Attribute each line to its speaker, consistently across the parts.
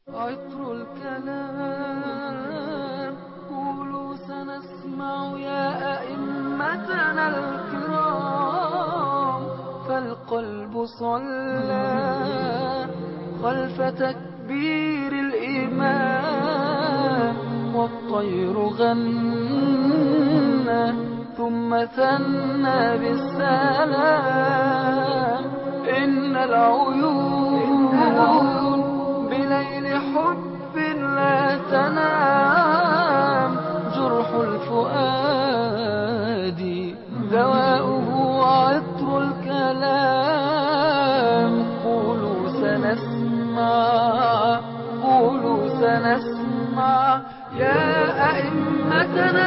Speaker 1: عطر الكلام قولوا سنسمع يا أئمتنا الكرام، فالقلب صلى خلف تكبير الإمام، والطير غنى ثم ثنى بالسلام. إن العيون بليل حب لا تنام، جرح الفؤاد دواؤه عطر الكلام. قولوا سنسمع يا أئمتنا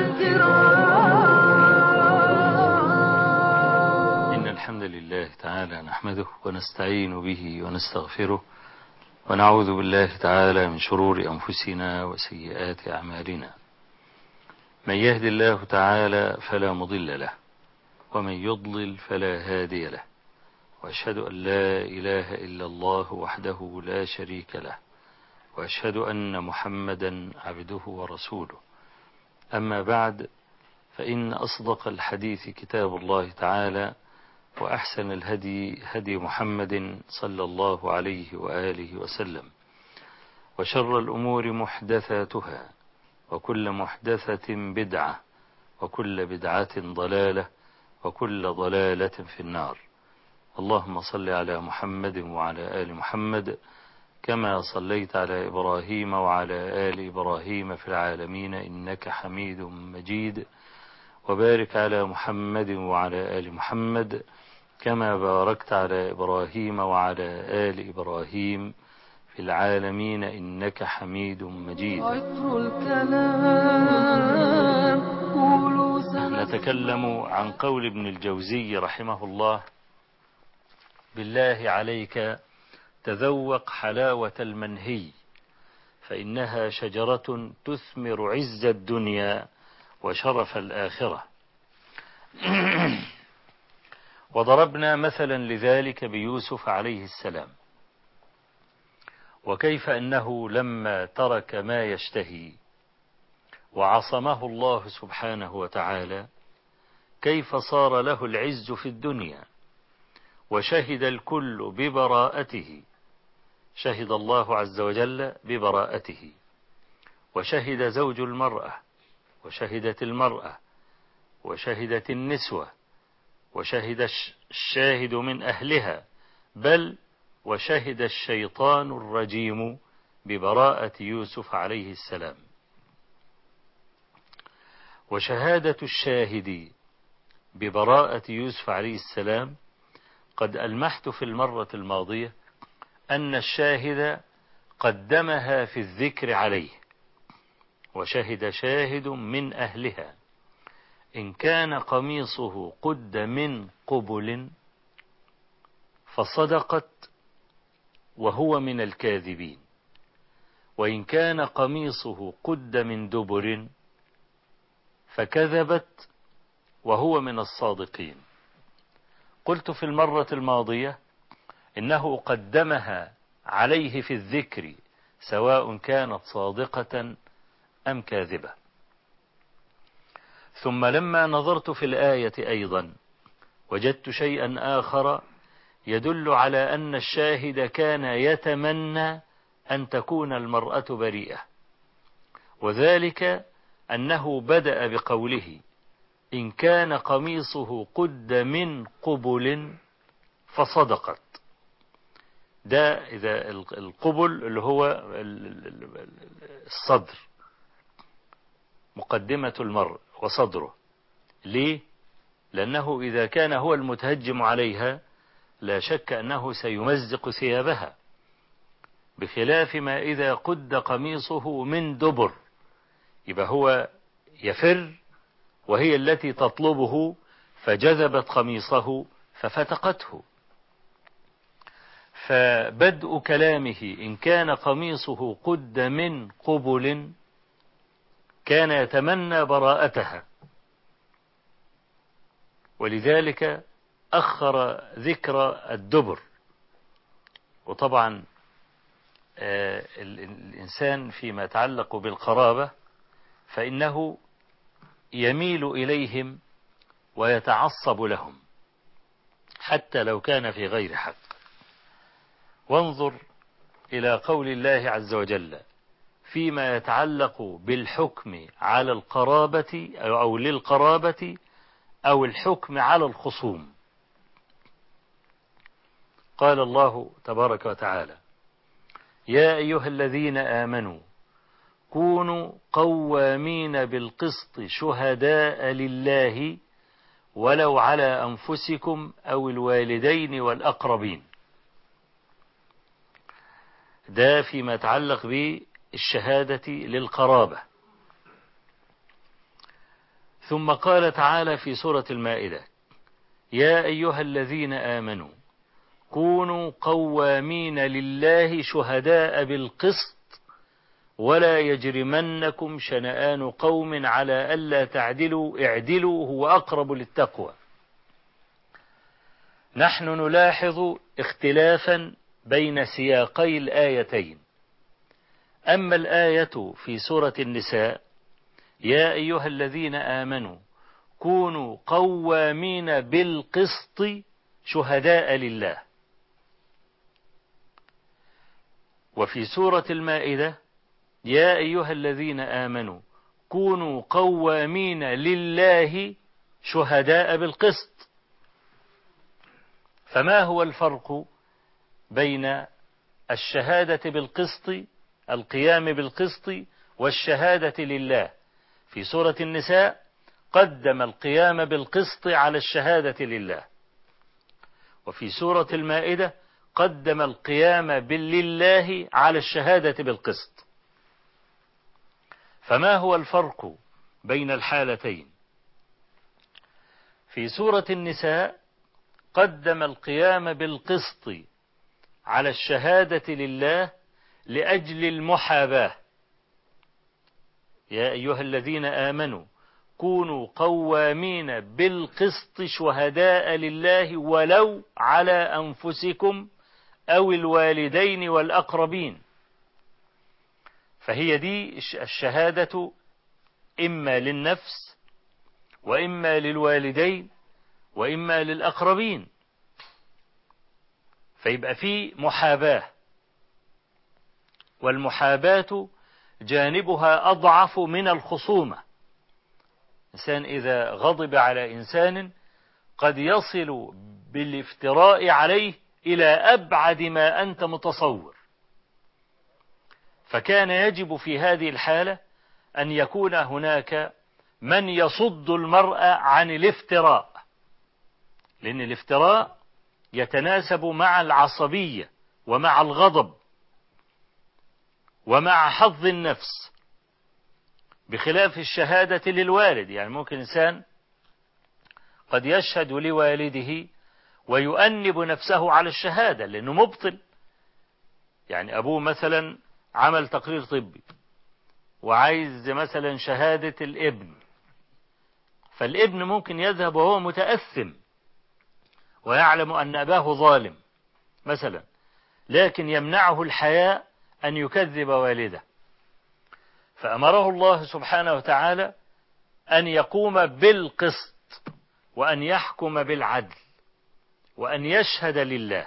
Speaker 1: الكرام.
Speaker 2: إن الحمد لله تعالى نحمده ونستعين به ونستغفره، ونعوذ بالله تعالى من شرور أنفسنا وسيئات أعمالنا. من يهد الله تعالى فلا مضل له، ومن يضلل فلا هادي له، وأشهد أن لا إله إلا الله وحده لا شريك له، وأشهد أن محمدا عبده ورسوله. أما بعد، فإن أصدق الحديث كتاب الله تعالى، وأحسن الهدي هدي محمد صلى الله عليه وآله وسلم، وشر الأمور محدثاتها، وكل محدثة بدعة، وكل بدعة ضلالة، وكل ضلالة في النار. اللهم صل على محمد وعلى آل محمد كما صليت على إبراهيم وعلى آل إبراهيم في العالمين إنك حميد مجيد، وبارك على محمد وعلى آل محمد كما باركت على إبراهيم وعلى آل إبراهيم في العالمين إنك حميد مجيد. نتكلم عن قول ابن الجوزي رحمه الله: بالله عليك تذوق حلاوة المنهي، فإنها شجرة تثمر عز الدنيا وشرف الآخرة. وضربنا مثلا لذلك بيوسف عليه السلام، وكيف أنه لما ترك ما يشتهي وعصمه الله سبحانه وتعالى، كيف صار له العز في الدنيا، وشهد الكل ببراءته. شهد الله عز وجل ببراءته، وشهد زوج المرأة، وشهدت المرأة، وشهدت النسوة، وشهد الشاهد من أهلها، بل وشهد الشيطان الرجيم ببراءة يوسف عليه السلام. وشهادة الشاهد ببراءة يوسف عليه السلام قد ألمحت في المرة الماضية أن الشاهد قدمها في الذكر عليه. وشهد شاهد من أهلها إن كان قميصه قد من قبل فصدقت وهو من الكاذبين، وإن كان قميصه قد من دبر فكذبت وهو من الصادقين. قلت في المرة الماضية إنه قدمها عليه في الذكر سواء كانت صادقة أم كاذبة. ثم لما نظرت في الآية أيضا وجدت شيئا آخر يدل على أن الشاهد كان يتمنى أن تكون المرأة بريئة، وذلك أنه بدأ بقوله إن كان قميصه قد من قبل فصدقت. ده إذا القبل اللي هو الصدر، مقدمة المرء وصدره. ليه؟ لأنه إذا كان هو المتهجم عليها لا شك أنه سيمزق ثيابها، بخلاف ما إذا قد قميصه من دبر، يبقى هو يفر وهي التي تطلبه فجذبت قميصه ففتقته. فبدء كلامه إن كان قميصه قد من قبل كان يتمنى براءتها، ولذلك أخر ذكر الدبر. وطبعا الإنسان فيما يتعلق بالقرابة فإنه يميل إليهم ويتعصب لهم حتى لو كان في غير حق. وانظر إلى قول الله عز وجل فيما يتعلق بالحكم على القرابة أو للقرابة أو الحكم على الخصوم. قال الله تبارك وتعالى: يا أيها الذين آمنوا كونوا قوامين بالقسط شهداء لله ولو على أنفسكم أو الوالدين والأقربين. ده فيما يتعلق بالشهادة للقرابة. ثم قال تعالى في سورة المائدة: يا أيها الذين آمنوا كونوا قوامين لله شهداء بالقسط ولا يجرمنكم شنآن قوم على ألا تعدلوا اعدلوا هو أقرب للتقوى. نحن نلاحظ اختلافا بين سياقي الآيتين. أما الآية في سورة النساء: يا أيها الذين آمنوا كونوا قوامين بالقسط شهداء لله. وفي سورة المائدة: يا أيها الذين آمنوا كونوا قوامين لله شهداء بالقسط. فما هو الفرق بين الشهادة بالقسط، القيام بالقسط، والشهادة لله؟ في سورة النساء قدم القيام بالقسط على الشهادة لله، وفي سورة المائدة قدم القيام لله على الشهادة بالقسط. فما هو الفرق بين الحالتين؟ في سورة النساء قدم القيام بالقسط على الشهادة لله لأجل المحاباة. يا أيها الذين آمنوا كونوا قوامين بالقسط شهداء لله ولو على أنفسكم أو الوالدين والأقربين. فهي دي الشهادة إما للنفس وإما للوالدين وإما للأقربين. فيبقى في محاباة، والمحاباة جانبها أضعف من الخصومة. إنسان إذا غضب على إنسان قد يصل بالافتراء عليه إلى أبعد ما أنت متصور. فكان يجب في هذه الحالة أن يكون هناك من يصد المرأة عن الافتراء، لأن الافتراء يتناسب مع العصبية ومع الغضب ومع حظ النفس، بخلاف الشهادة للوالد. يعني ممكن إنسان قد يشهد لوالده ويؤنب نفسه على الشهادة لأنه مبطل. يعني أبوه مثلا عمل تقرير طبي وعايز مثلا شهادة الابن، فالابن ممكن يذهب وهو متأثم ويعلم أن أباه ظالم مثلا، لكن يمنعه الحياء أن يكذب والده، فأمره الله سبحانه وتعالى أن يقوم بالقسط وأن يحكم بالعدل وأن يشهد لله.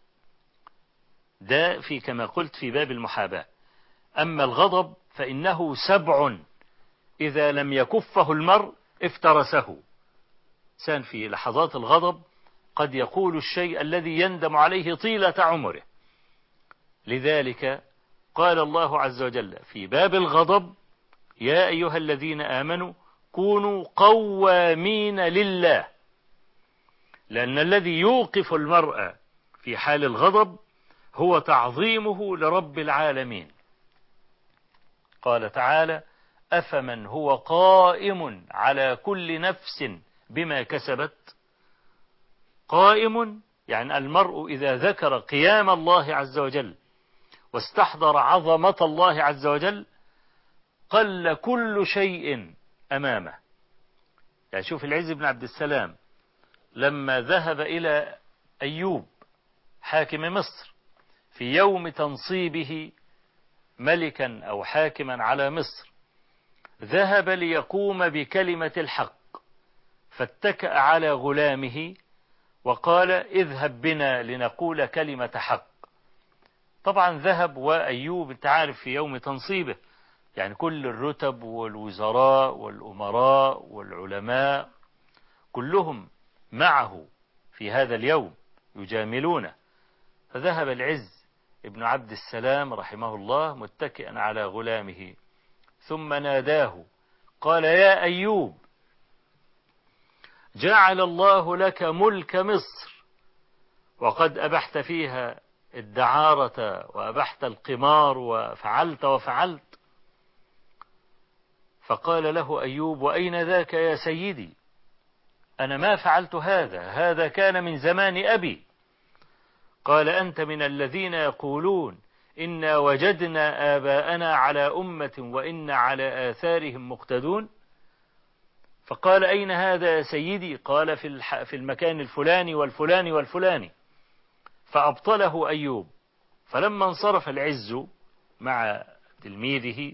Speaker 2: ده في كما قلت في باب المحاباة. أما الغضب فإنه سبع إذا لم يكفه المرء افترسه. إنسان في لحظات الغضب قد يقول الشيء الذي يندم عليه طيلة عمره. لذلك قال الله عز وجل في باب الغضب: يا أيها الذين آمنوا كونوا قوامين لله، لأن الذي يوقف المرء في حال الغضب هو تعظيمه لرب العالمين. قال تعالى: أفمن هو قائم على كل نفس بما كسبت. قائم يعني المرء إذا ذكر قيام الله عز وجل واستحضر عظمة الله عز وجل قل كل شيء أمامه. يعني شوف العز بن عبد السلام لما ذهب إلى أيوب حاكم مصر في يوم تنصيبه ملكا أو حاكما على مصر، ذهب ليقوم بكلمة الحق، فاتكأ على غلامه وقال اذهب بنا لنقول كلمة حق. طبعا ذهب، وأيوب انت عارف في يوم تنصيبه يعني كل الرتب والوزراء والأمراء والعلماء كلهم معه في هذا اليوم يجاملونه، فذهب العز ابن عبد السلام رحمه الله متكئا على غلامه، ثم ناداه قال يا أيوب جعل الله لك ملك مصر وقد أبحت فيها الدعارة وأبحت القمار وفعلت وفعلت. فقال له أيوب وأين ذاك يا سيدي؟ أنا ما فعلت هذا، هذا كان من زمان أبي. قال أنت من الذين يقولون إنا وجدنا آباءنا على أمة وإنا على آثارهم مقتدون. فقال أين هذا يا سيدي؟ قال في المكان الفلاني والفلاني والفلاني. فأبطله أيوب. فلما انصرف العز مع تلميذه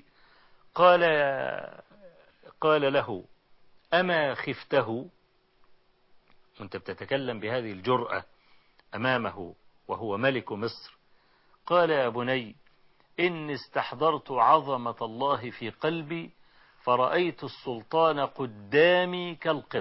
Speaker 2: قال له أما خفته؟ وانت بتتكلم بهذه الجرأة أمامه وهو ملك مصر. قال يا بني إني استحضرت عظمة الله في قلبي فرأيت السلطان قدامي كالقط.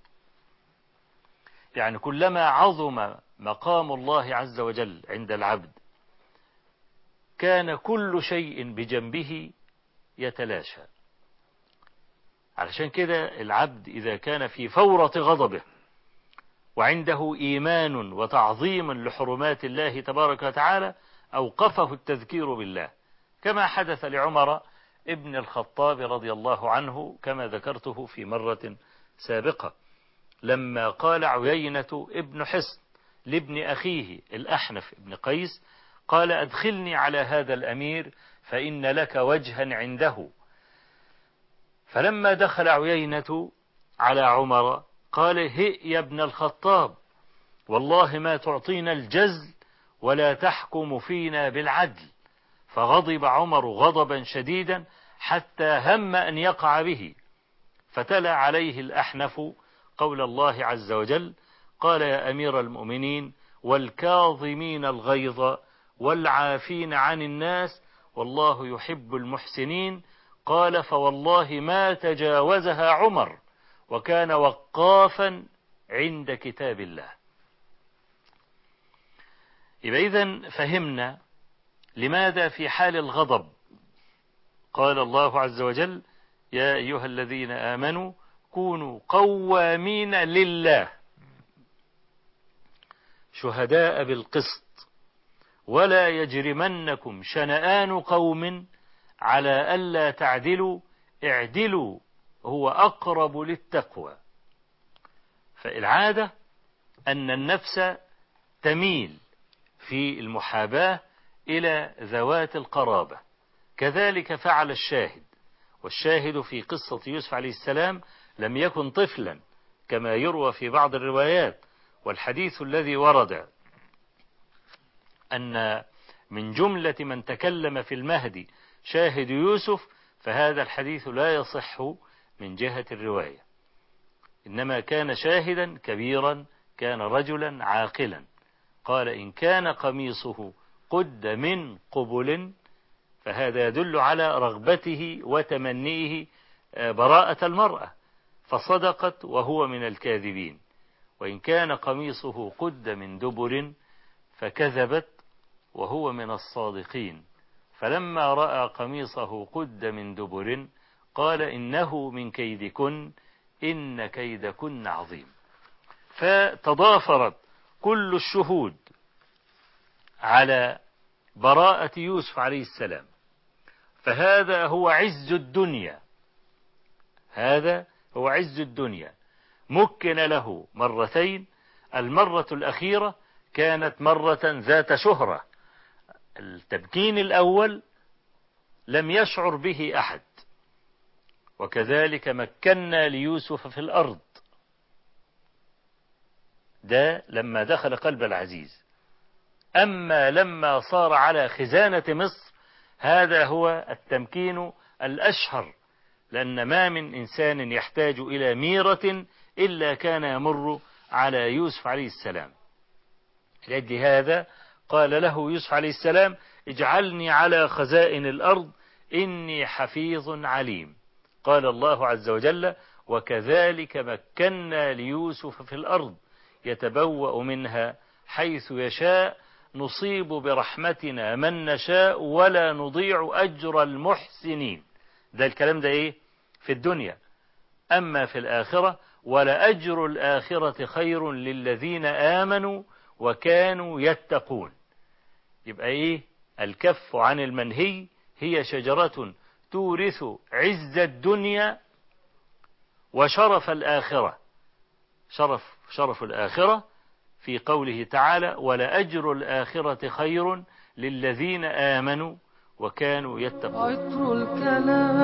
Speaker 2: يعني كلما عظم مقام الله عز وجل عند العبد كان كل شيء بجنبه يتلاشى. علشان كده العبد إذا كان في فورة غضبه وعنده إيمان وتعظيم لحرمات الله تبارك وتعالى أوقفه التذكير بالله، كما حدث لعمر ابن الخطاب رضي الله عنه كما ذكرته في مرة سابقة، لما قال عيينة ابن حصن لابن أخيه الأحنف ابن قيس قال أدخلني على هذا الأمير فإن لك وجها عنده. فلما دخل عيينة على عمر قال هئ يا ابن الخطاب والله ما تعطينا الجزل ولا تحكم فينا بالعدل. فغضب عمر غضبا شديدا حتى هم أن يقع به، فتلا عليه الأحنف قول الله عز وجل قال يا أمير المؤمنين والكاظمين الغيظ والعافين عن الناس والله يحب المحسنين. قال فوالله ما تجاوزها عمر وكان وقافا عند كتاب الله. يبقى إذن فهمنا لماذا في حال الغضب قال الله عز وجل يا أيها الذين آمنوا كونوا قوامين لله شهداء بالقسط ولا يجرمنكم شنآن قوم على ألا تعدلوا اعدلوا هو أقرب للتقوى. فالعادة أن النفس تميل في المحاباة إلى ذوات القرابة، كذلك فعل الشاهد، والشاهد في قصة يوسف عليه السلام لم يكن طفلا كما يروى في بعض الروايات. والحديث الذي ورد أن من جملة من تكلم في المهد شاهد يوسف فهذا الحديث لا يصح من جهة الرواية، إنما كان شاهدا كبيرا كان رجلا عاقلا. قال إن كان قميصه قد من قبل فهذا يدل على رغبته وتمنيه براءة المرأة فصدقت وهو من الكاذبين، وإن كان قميصه قد من دبر فكذبت وهو من الصادقين. فلما رأى قميصه قد من دبر قال إنه من كيدكن إن كيدكن عظيم. فتضافرت كل الشهود على براءة يوسف عليه السلام، فهذا هو عز الدنيا، هذا هو عز الدنيا. مكن له مرتين، المرة الأخيرة كانت مرة ذات شهرة، التمكين الأول لم يشعر به أحد، وكذلك مكنا ليوسف في الأرض، ده لما دخل قلب العزيز. أما لما صار على خزانة مصر هذا هو التمكين الأشهر، لأن ما من إنسان يحتاج إلى ميرة إلا كان يمر على يوسف عليه السلام. لأجل هذا قال له يوسف عليه السلام: اجعلني على خزائن الأرض إني حفيظ عليم. قال الله عز وجل: وكذلك مكنا ليوسف في الأرض يتبوأ منها حيث يشاء نصيب برحمتنا من نشاء ولا نضيع أجر المحسنين. ده الكلام ده إيه؟ في الدنيا. أما في الآخرة: ولأجر الآخرة خير للذين آمنوا وكانوا يتقون. يبقى إيه؟ الكف عن المنهي هي شجرة تورث عز الدنيا وشرف الآخرة. شرف الآخرة في قوله تعالى: ولأجر الآخرة خير للذين آمنوا وكانوا يتقون.
Speaker 1: عطر الكلام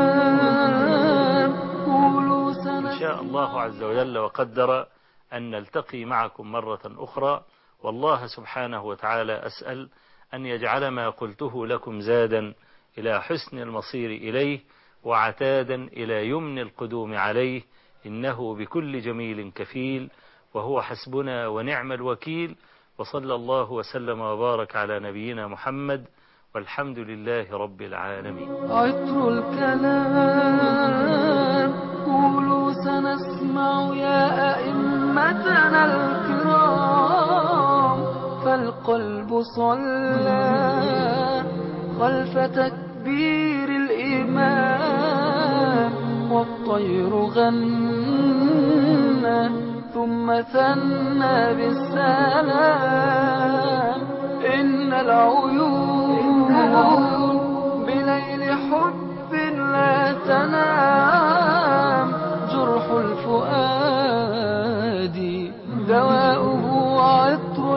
Speaker 2: إن شاء الله عز وجل وقدر أن نلتقي معكم مرة أخرى، والله سبحانه وتعالى أسأل أن يجعل ما قلته لكم زادا إلى حسن المصير إليه وعتادا إلى يمن القدوم عليه، إنه بكل جميل كفيل، وهو حسبنا ونعم الوكيل. وصلى الله وسلم وبارك على نبينا محمد، والحمد لله رب العالمين.
Speaker 1: عطر الكلام قولوا سنسمع يا أئمتنا الكرام، فالقلب صلى خلف تكبير الإمام، والطير غنى ثم ثنى بالسلام. إن العيون بليل حب لا تنام، جرح الفؤاد دواؤه عطر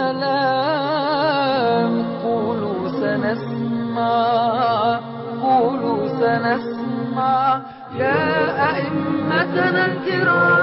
Speaker 1: الكلام. قولوا سنسمع يا أئمتنا الكرام.